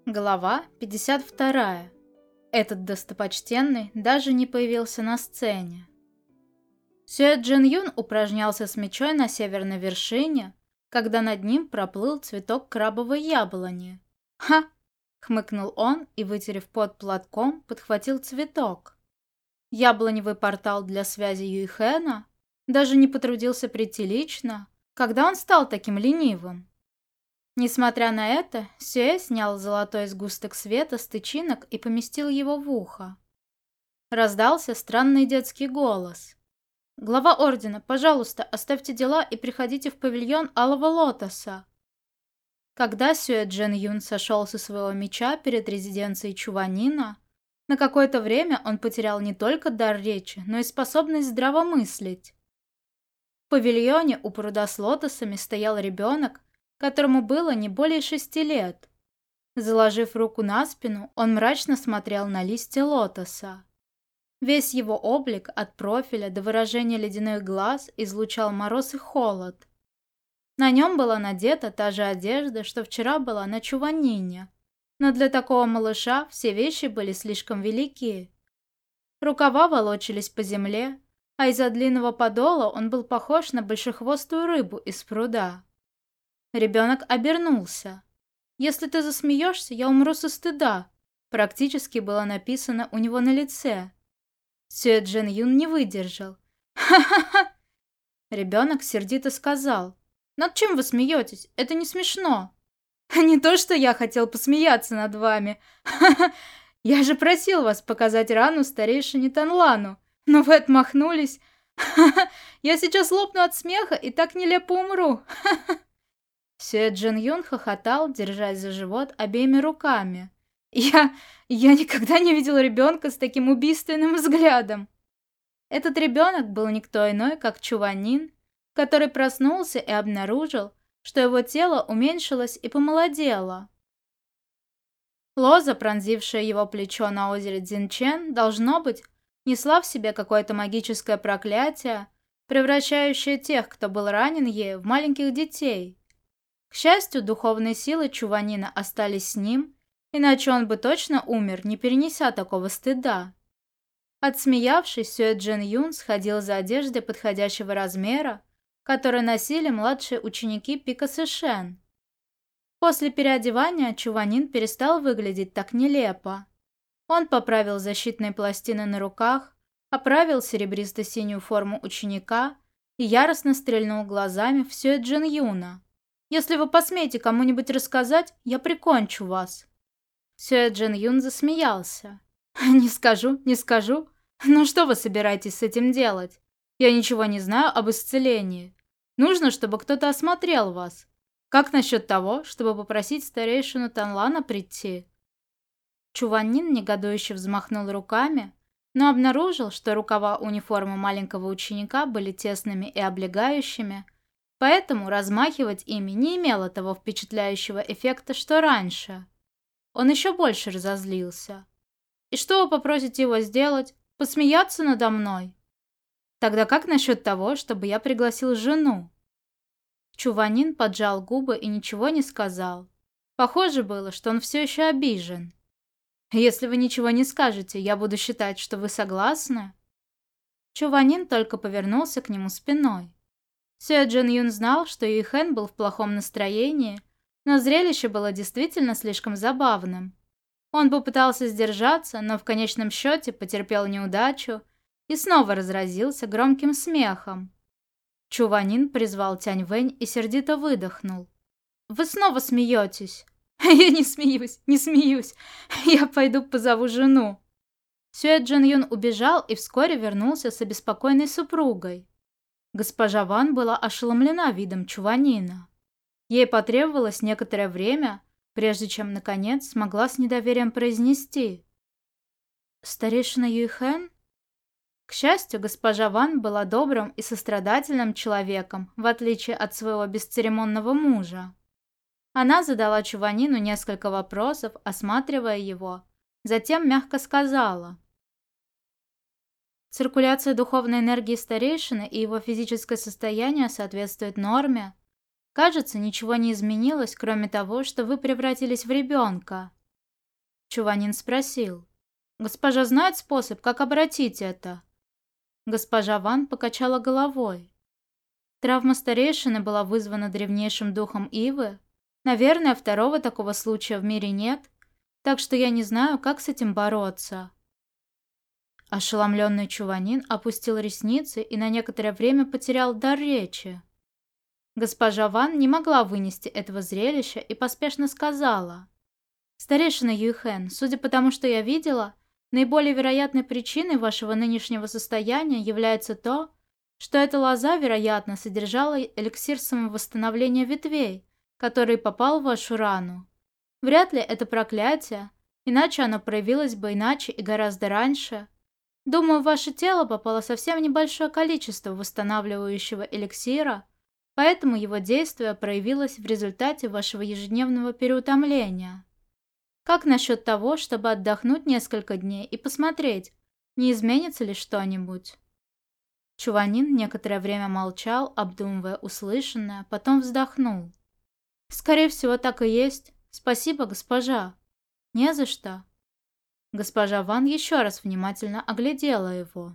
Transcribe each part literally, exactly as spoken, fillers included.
Глава пятьдесят вторая. Этот достопочтенный даже не появился на сцене. Сюэ Джин Юн упражнялся с мечой на северной вершине, когда над ним проплыл цветок крабовой яблони. «Ха!» — хмыкнул он и, вытерев пот платком, подхватил цветок. Яблоневый портал для связи Юйхэна даже не потрудился прийти лично, когда он стал таким ленивым. Несмотря на это, Сюэ снял золотой сгусток света с тычинок и поместил его в ухо. Раздался странный детский голос. «Глава ордена, пожалуйста, оставьте дела и приходите в павильон Алого Лотоса». Когда Сюэ Джин Юн сошел со своего меча перед резиденцией Чуванина, на какое-то время он потерял не только дар речи, но и способность здраво мыслить. В павильоне у пруда с лотосами стоял ребенок, которому было не более шести лет. Заложив руку на спину, он мрачно смотрел на листья лотоса. Весь его облик, от профиля до выражения ледяных глаз, излучал мороз и холод. На нем была надета та же одежда, что вчера была на Чуванине, но для такого малыша все вещи были слишком велики. Рукава волочились по земле, а из-за длинного подола он был похож на большехвостую рыбу из пруда. Ребенок обернулся. «Если ты засмеешься, я умру со стыда», практически было написано у него на лице. Сюэ Джин Юн не выдержал. «Ха-ха-ха!» Ребенок сердито сказал. «Над чем вы смеетесь? Это не смешно!» «Не то, что я хотел посмеяться над вами. Ха-ха! Я же просил вас показать рану старейшине Танлану, но вы отмахнулись. Ха-ха! Я сейчас лопну от смеха и так нелепо умру. Ха-ха!» Сюэ Джин Юн хохотал, держась за живот обеими руками. «Я... я никогда не видел ребенка с таким убийственным взглядом!» Этот ребенок был никто иной, как Чуванин, который проснулся и обнаружил, что его тело уменьшилось и помолодело. Лоза, пронзившая его плечо на озере Цзинчэн, должно быть, несла в себе какое-то магическое проклятие, превращающее тех, кто был ранен ею, в маленьких детей. К счастью, духовные силы Чуванина остались с ним, иначе он бы точно умер, не перенеся такого стыда. Отсмеявшись, Сюэ Джин Юн сходил за одеждой подходящего размера, которую носили младшие ученики Пика Сэшэн. После переодевания Чуванин перестал выглядеть так нелепо. Он поправил защитные пластины на руках, оправил серебристо-синюю форму ученика и яростно стрельнул глазами в Сюэ Джин Юна. «Если вы посмеете кому-нибудь рассказать, я прикончу вас». Сюэ Джин Юн засмеялся. «Не скажу, не скажу. Ну что вы собираетесь с этим делать? Я ничего не знаю об исцелении. Нужно, чтобы кто-то осмотрел вас. Как насчет того, чтобы попросить старейшину Танлана прийти?» Чуванин негодующе взмахнул руками, но обнаружил, что рукава униформы маленького ученика были тесными и облегающими, поэтому размахивать ими не имело того впечатляющего эффекта, что раньше. Он еще больше разозлился. «И что вы попросите его сделать? Посмеяться надо мной? Тогда как насчет того, чтобы я пригласил жену?» Чуванин поджал губы и ничего не сказал. Похоже было, что он все еще обижен. «Если вы ничего не скажете, я буду считать, что вы согласны?» Чуванин только повернулся к нему спиной. Сюэ Джин Юн знал, что Юйхэн был в плохом настроении, но зрелище было действительно слишком забавным. Он попытался сдержаться, но в конечном счете потерпел неудачу и снова разразился громким смехом. Чуванин призвал Тяньвэнь и сердито выдохнул. «Вы снова смеетесь?» «Я не смеюсь, не смеюсь. Я пойду позову жену». Сюэ Джин Юн убежал и вскоре вернулся с обеспокоенной супругой. Госпожа Ван была ошеломлена видом Чуванина. Ей потребовалось некоторое время, прежде чем, наконец, смогла с недоверием произнести: «Старейшина Юйхэн?» К счастью, госпожа Ван была добрым и сострадательным человеком, в отличие от своего бесцеремонного мужа. Она задала Чуванину несколько вопросов, осматривая его, затем мягко сказала: «Циркуляция духовной энергии старейшины и его физическое состояние соответствуют норме. Кажется, ничего не изменилось, кроме того, что вы превратились в ребенка. Чуванин спросил. «Госпожа знает способ, как обратить это?» Госпожа Ван покачала головой. Травма старейшины была вызвана древнейшим духом Ивы. Наверное, второго такого случая в мире нет, так что я не знаю, как с этим бороться. Ошеломленный Чуванин опустил ресницы и на некоторое время потерял дар речи. Госпожа Ван не могла вынести этого зрелища и поспешно сказала. «Старейшина Юйхэн, судя по тому, что я видела, наиболее вероятной причиной вашего нынешнего состояния является то, что эта лоза, вероятно, содержала эликсир самовосстановления ветвей, который попал в вашу рану. Вряд ли это проклятие, иначе оно проявилось бы иначе и гораздо раньше. Думаю, в ваше тело попало совсем небольшое количество восстанавливающего эликсира, поэтому его действие проявилось в результате вашего ежедневного переутомления. Как насчет того, чтобы отдохнуть несколько дней и посмотреть, не изменится ли что-нибудь?» Чуванин некоторое время молчал, обдумывая услышанное, потом вздохнул. «Скорее всего, так и есть. Спасибо, госпожа». «Не за что». Госпожа Ван еще раз внимательно оглядела его.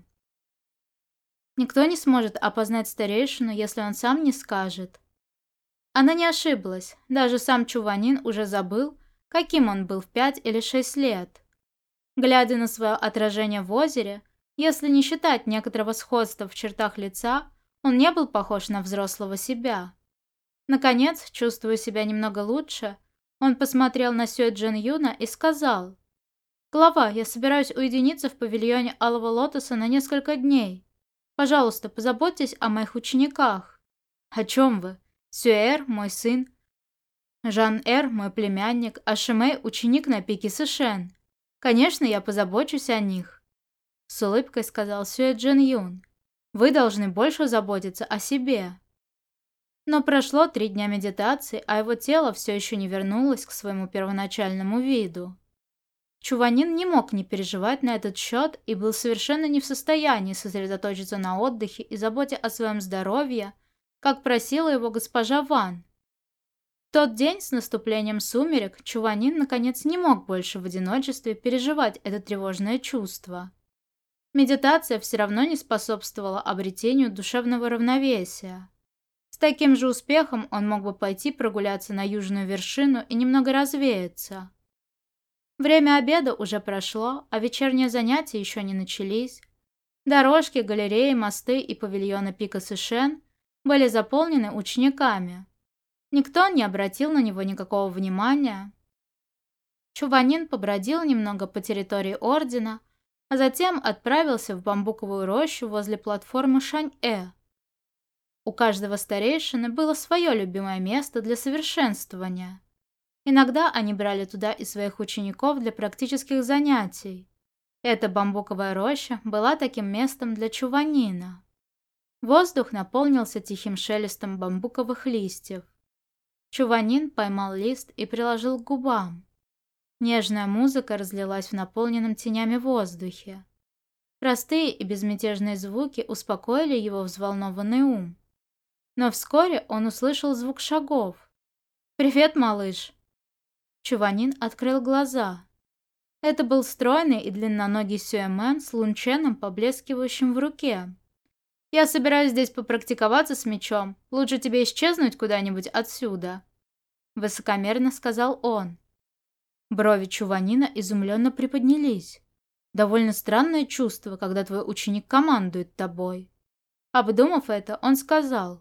«Никто не сможет опознать старейшину, если он сам не скажет». Она не ошиблась. Даже сам Чуванин уже забыл, каким он был в пять или шесть лет. Глядя на свое отражение в озере, если не считать некоторого сходства в чертах лица, он не был похож на взрослого себя. Наконец, чувствуя себя немного лучше, он посмотрел на Сюэ Джин Юна и сказал: «Глава, я собираюсь уединиться в павильоне Алого Лотоса на несколько дней. Пожалуйста, позаботьтесь о моих учениках». «О чем вы? Сюэр, мой сын, Жан-Эр, мой племянник, а Шимэй – ученик на пике Сэшэн. Конечно, я позабочусь о них», – с улыбкой сказал Сюэ Джин Юн. «Вы должны больше заботиться о себе». Но прошло три дня медитации, а его тело все еще не вернулось к своему первоначальному виду. Чуванин не мог не переживать на этот счет и был совершенно не в состоянии сосредоточиться на отдыхе и заботе о своем здоровье, как просила его госпожа Ван. В тот день с наступлением сумерек Чуванин наконец не мог больше в одиночестве переживать это тревожное чувство. Медитация все равно не способствовала обретению душевного равновесия. С таким же успехом он мог бы пойти прогуляться на южную вершину и немного развеяться. Время обеда уже прошло, а вечерние занятия еще не начались. Дорожки, галереи, мосты и павильоны пика Сэшэн были заполнены учениками. Никто не обратил на него никакого внимания. Чуванин побродил немного по территории ордена, а затем отправился в бамбуковую рощу возле платформы Шань-Э. У каждого старейшины было свое любимое место для совершенствования. Иногда они брали туда и своих учеников для практических занятий. Эта бамбуковая роща была таким местом для Чуванина. Воздух наполнился тихим шелестом бамбуковых листьев. Чуванин поймал лист и приложил к губам. Нежная музыка разлилась в наполненном тенями воздухе. Простые и безмятежные звуки успокоили его взволнованный ум. Но вскоре он услышал звук шагов. «Привет, малыш!» Чуванин открыл глаза. Это был стройный и длинноногий Сюэмен с лунченом, поблескивающим в руке. «Я собираюсь здесь попрактиковаться с мечом. Лучше тебе исчезнуть куда-нибудь отсюда», — высокомерно сказал он. Брови Чуванина изумленно приподнялись. Довольно странное чувство, когда твой ученик командует тобой. Обдумав это, он сказал: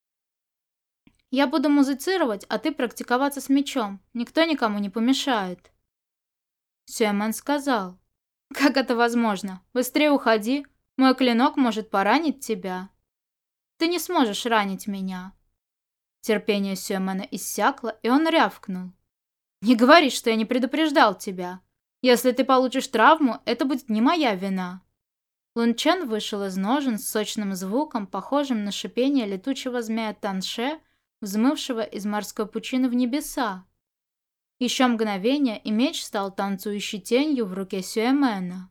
«Я буду музицировать, а ты практиковаться с мечом. Никто никому не помешает». Сюэмен сказал: «Как это возможно? Быстрее уходи. Мой клинок может поранить тебя». «Ты не сможешь ранить меня». Терпение Сюэмена иссякло, и он рявкнул: «Не говори, что я не предупреждал тебя. Если ты получишь травму, это будет не моя вина». Лунчен вышел из ножен с сочным звуком, похожим на шипение летучего змея Танше, взмывшего из морской пучины в небеса. Еще мгновение, и меч стал танцующей тенью в руке Сюэмена.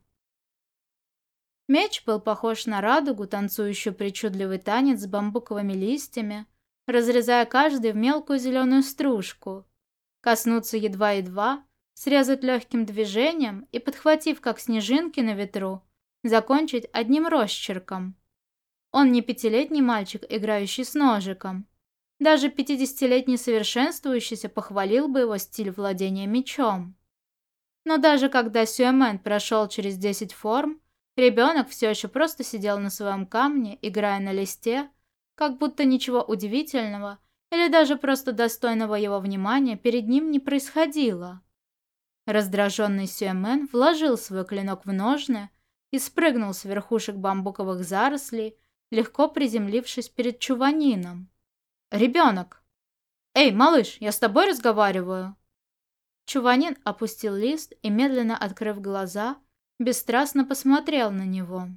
Меч был похож на радугу, танцующую причудливый танец с бамбуковыми листьями, разрезая каждый в мелкую зеленую стружку. Коснуться едва-едва, срезать легким движением и, подхватив как снежинки на ветру, закончить одним росчерком. Он не пятилетний мальчик, играющий с ножиком. Даже пятидесятилетний совершенствующийся похвалил бы его стиль владения мечом. Но даже когда Сюэмен прошел через десять форм, ребенок все еще просто сидел на своем камне, играя на листе, как будто ничего удивительного или даже просто достойного его внимания перед ним не происходило. Раздраженный Сюэмен вложил свой клинок в ножны и спрыгнул с верхушек бамбуковых зарослей, легко приземлившись перед Чуванином. «Ребенок! Эй, малыш, я с тобой разговариваю!» Чуванин опустил лист и, медленно открыв глаза, бесстрастно посмотрел на него.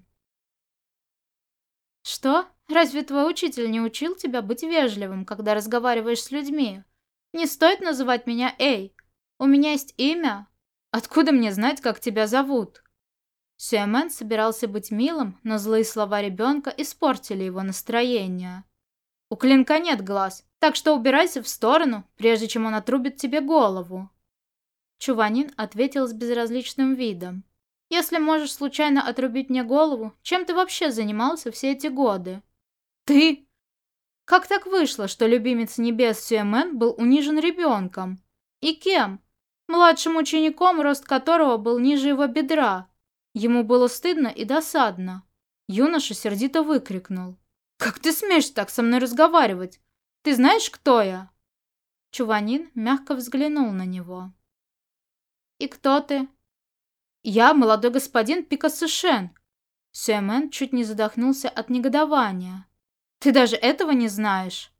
«Что? Разве твой учитель не учил тебя быть вежливым, когда разговариваешь с людьми? Не стоит называть меня Эй. У меня есть имя. Откуда мне знать, как тебя зовут?» Сюэмен собирался быть милым, но злые слова ребенка испортили его настроение. «У клинка нет глаз, так что убирайся в сторону, прежде чем он отрубит тебе голову». Чуванин ответил с безразличным видом. «Если можешь случайно отрубить мне голову, чем ты вообще занимался все эти годы?» «Ты?» «Как так вышло, что любимец небес Сюэмен был унижен ребенком? И кем? Младшим учеником, рост которого был ниже его бедра. Ему было стыдно и досадно». Юноша сердито выкрикнул. «Как ты смеешь так со мной разговаривать? Ты знаешь, кто я?» Чуванин мягко взглянул на него. «И кто ты?» «Я молодой господин Пикассышен». Сюэмен чуть не задохнулся от негодования. «Ты даже этого не знаешь?»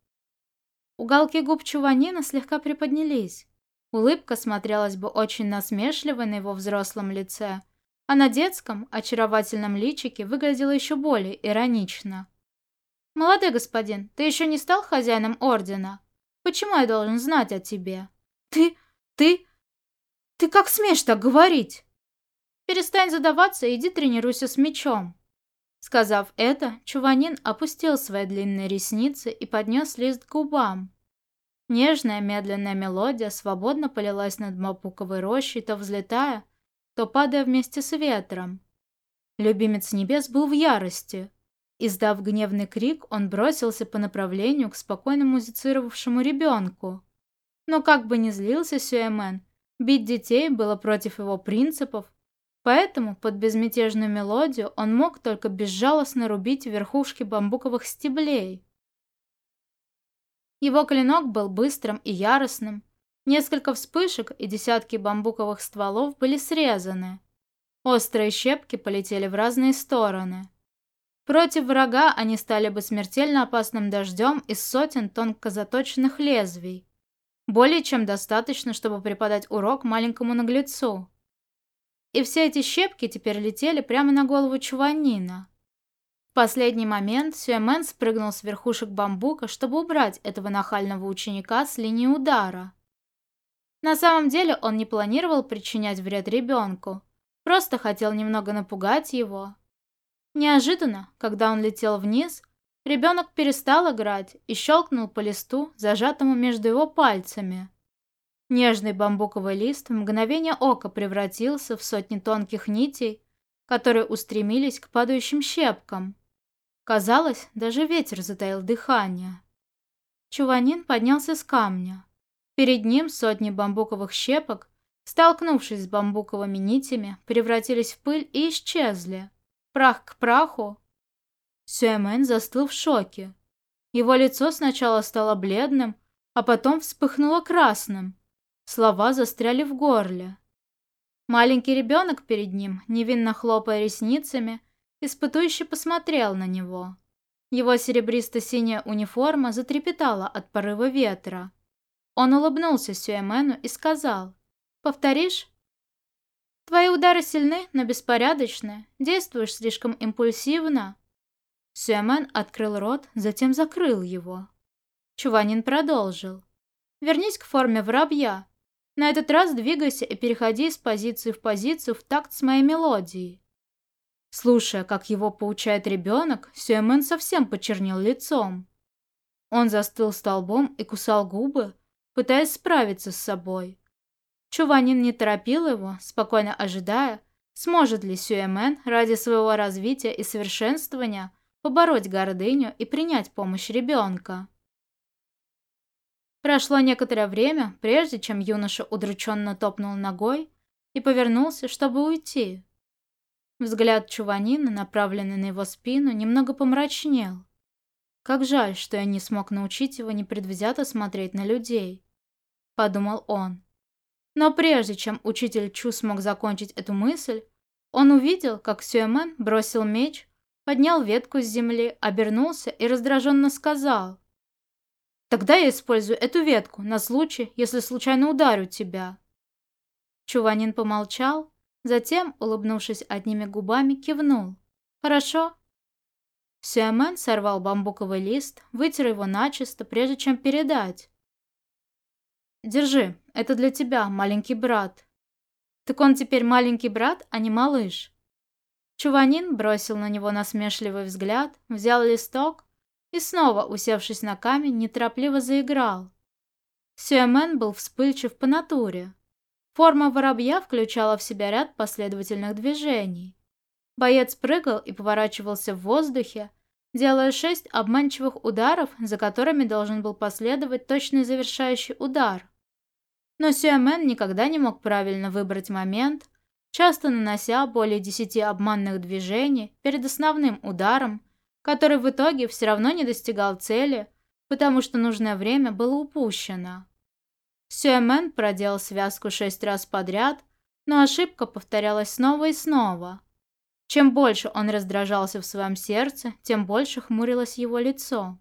Уголки губ Чуванина слегка приподнялись. Улыбка смотрелась бы очень насмешливой на его взрослом лице, а на детском, очаровательном личике выглядела еще более иронично. «Молодой господин, ты еще не стал хозяином ордена? Почему я должен знать о тебе?» «Ты... ты... ты как смеешь так говорить?» «Перестань задаваться и иди тренируйся с мечом». Сказав это, Чуванин опустил свои длинные ресницы и поднес лист к губам. Нежная медленная мелодия свободно полилась над бамбуковой рощей, то взлетая, то падая вместе с ветром. Любимец небес был в ярости. Издав гневный крик, он бросился по направлению к спокойно музицировавшему ребенку. Но как бы ни злился Сюэмен, бить детей было против его принципов, поэтому под безмятежную мелодию он мог только безжалостно рубить верхушки бамбуковых стеблей. Его клинок был быстрым и яростным. Несколько вспышек и десятки бамбуковых стволов были срезаны. Острые щепки полетели в разные стороны. Против врага они стали бы смертельно опасным дождем из сотен тонко заточенных лезвий. Более чем достаточно, чтобы преподать урок маленькому наглецу. И все эти щепки теперь летели прямо на голову Чуванина. В последний момент Сюэмен спрыгнул с верхушек бамбука, чтобы убрать этого нахального ученика с линии удара. На самом деле он не планировал причинять вред ребенку, просто хотел немного напугать его. Неожиданно, когда он летел вниз, ребенок перестал играть и щелкнул по листу, зажатому между его пальцами. Нежный бамбуковый лист в мгновение ока превратился в сотни тонких нитей, которые устремились к падающим щепкам. Казалось, даже ветер затаил дыхание. Чуванин поднялся с камня. Перед ним сотни бамбуковых щепок, столкнувшись с бамбуковыми нитями, превратились в пыль и исчезли. Прах к праху. Сюэмен застыл в шоке. Его лицо сначала стало бледным, а потом вспыхнуло красным. Слова застряли в горле. Маленький ребенок перед ним, невинно хлопая ресницами, испытующе посмотрел на него. Его серебристо-синяя униформа затрепетала от порыва ветра. Он улыбнулся Сюэмену и сказал: «Повторишь?» «Твои удары сильны, но беспорядочны. Действуешь слишком импульсивно». Сюэмен открыл рот, затем закрыл его. Чуванин продолжил: «Вернись к форме воробья. На этот раз двигайся и переходи из позиции в позицию в такт с моей мелодией». Слушая, как его поучает ребенок, Сюэмен совсем почернел лицом. Он застыл столбом и кусал губы, пытаясь справиться с собой. Чуванин не торопил его, спокойно ожидая, сможет ли Сюэмен ради своего развития и совершенствования побороть гордыню и принять помощь ребенка. Прошло некоторое время, прежде чем юноша удрученно топнул ногой и повернулся, чтобы уйти. Взгляд Чуванина, направленный на его спину, немного помрачнел. «Как жаль, что я не смог научить его непредвзято смотреть на людей», — подумал он. Но прежде чем учитель Чу смог закончить эту мысль, он увидел, как Сюэмен бросил меч, поднял ветку с земли, обернулся и раздраженно сказал: «Тогда я использую эту ветку на случай, если случайно ударю тебя». Чуванин помолчал, затем, улыбнувшись одними губами, кивнул. «Хорошо». Сюэмен сорвал бамбуковый лист, вытер его начисто, прежде чем передать. «Держи, это для тебя, маленький брат». «Так он теперь маленький брат, а не малыш». Чуванин бросил на него насмешливый взгляд, взял листок и снова, усевшись на камень, неторопливо заиграл. Сюэмен был вспыльчив по натуре. Форма воробья включала в себя ряд последовательных движений. Боец прыгал и поворачивался в воздухе, делая шесть обманчивых ударов, за которыми должен был последовать точный завершающий удар. Но Сюэмен никогда не мог правильно выбрать момент, часто нанося более десяти обманных движений перед основным ударом, который в итоге все равно не достигал цели, потому что нужное время было упущено. Сюэмен проделал связку шесть раз подряд, но ошибка повторялась снова и снова. Чем больше он раздражался в своем сердце, тем больше хмурилось его лицо.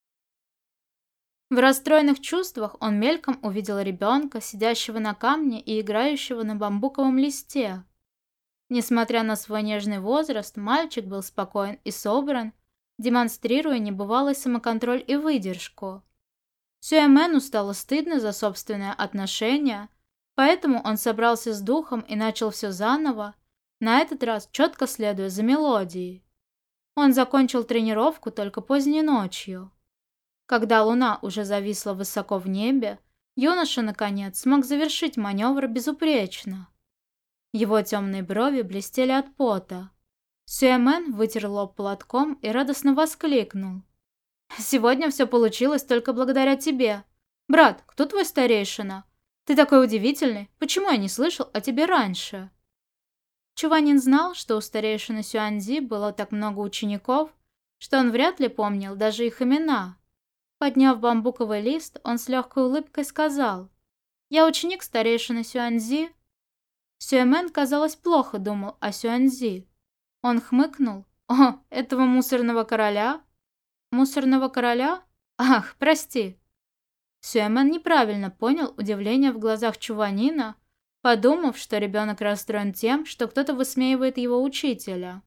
В расстроенных чувствах он мельком увидел ребенка, сидящего на камне и играющего на бамбуковом листе. Несмотря на свой нежный возраст, мальчик был спокоен и собран, демонстрируя небывалый самоконтроль и выдержку. Сюэмену стало стыдно за собственное отношение, поэтому он собрался с духом и начал все заново, на этот раз четко следуя за мелодией. Он закончил тренировку только поздней ночью. Когда луна уже зависла высоко в небе, юноша, наконец, смог завершить маневр безупречно. Его темные брови блестели от пота. Сюэмен вытер лоб платком и радостно воскликнул: «Сегодня все получилось только благодаря тебе. Брат, кто твой старейшина? Ты такой удивительный, почему я не слышал о тебе раньше?» Чуванин знал, что у старейшины Сюаньзи было так много учеников, что он вряд ли помнил даже их имена. Подняв бамбуковый лист, он с легкой улыбкой сказал: «Я ученик старейшины Сюаньзи». Сюэмен, казалось, плохо думал о Сюаньзи. Он хмыкнул: «О, этого мусорного короля?» «Мусорного короля? Ах, прости». Сюэмен неправильно понял удивление в глазах Чуванина, подумав, что ребенок расстроен тем, что кто-то высмеивает его учителя.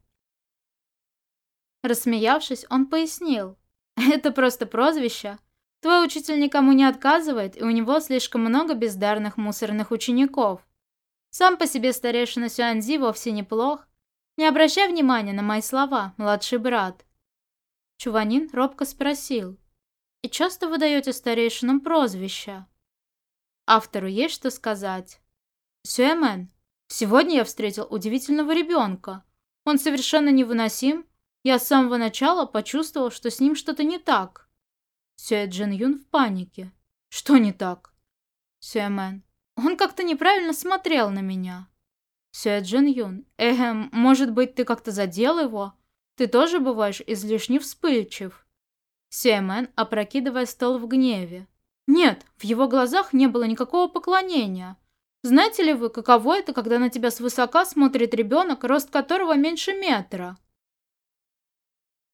Рассмеявшись, он пояснил: «Это просто прозвище. Твой учитель никому не отказывает, и у него слишком много бездарных мусорных учеников. Сам по себе старейшина Сюаньзи вовсе неплох. Не обращай внимания на мои слова, младший брат». Чуванин робко спросил: «И часто вы даете старейшинам прозвища?» «Автору есть что сказать?» «Сюэмен, сегодня я встретил удивительного ребенка. Он совершенно невыносим. Я с самого начала почувствовал, что с ним что-то не так». Сюэ Джин Юн в панике. «Что не так?» Сюэмен: «Он как-то неправильно смотрел на меня». Сюэ Джин Юн: «Эхем, может быть, ты как-то задел его? Ты тоже бываешь излишне вспыльчив». Сюэмен, опрокидывая стол в гневе: «Нет, в его глазах не было никакого поклонения. Знаете ли вы, каково это, когда на тебя свысока смотрит ребенок, рост которого меньше метра?»